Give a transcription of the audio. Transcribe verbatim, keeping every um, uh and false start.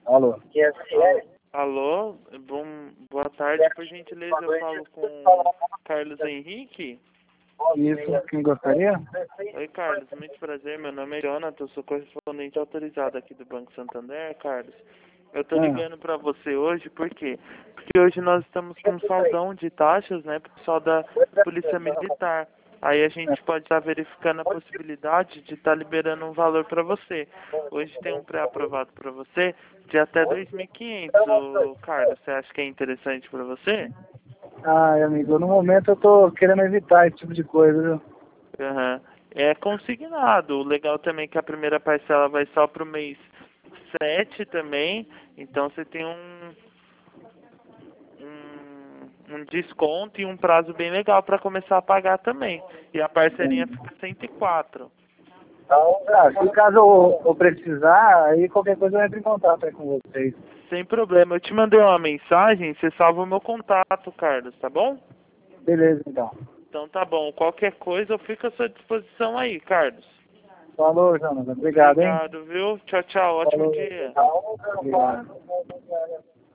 Alô. Alô, bom, boa tarde, por gentileza eu falo com Carlos Henrique. Isso, quem gostaria? Oi Carlos, muito prazer, meu nome é Jonathan, eu sou correspondente autorizado aqui do Banco Santander, Carlos. Eu tô Ah. ligando pra você hoje, por quê? Porque hoje nós estamos com um saldão de taxas, né, pro pessoal da Polícia Militar. Aí a gente pode estar verificando a possibilidade de estar liberando um valor para você. Hoje tem um pré-aprovado para você de até dois mil e quinhentos, ô, Carlos. Você acha que é interessante para você? Ai, amigo, no momento eu tô querendo evitar esse tipo de coisa, viu? Uhum. É consignado. O legal também é que a primeira parcela vai só para o mês sete também. Então você tem um, um, um desconto e um prazo bem legal para começar a pagar também. E a parcelinha fica cento e quatro. Ah, se caso eu, eu precisar, aí qualquer coisa eu entro em contato aí com vocês. Sem problema. Eu te mandei uma mensagem, você salva o meu contato, Carlos, tá bom? Beleza, então. Então tá bom. Qualquer coisa eu fico à sua disposição aí, Carlos. Falou, Jonathan. Obrigado, hein? Obrigado, viu? Tchau, tchau. Ótimo Falou. dia. Obrigado.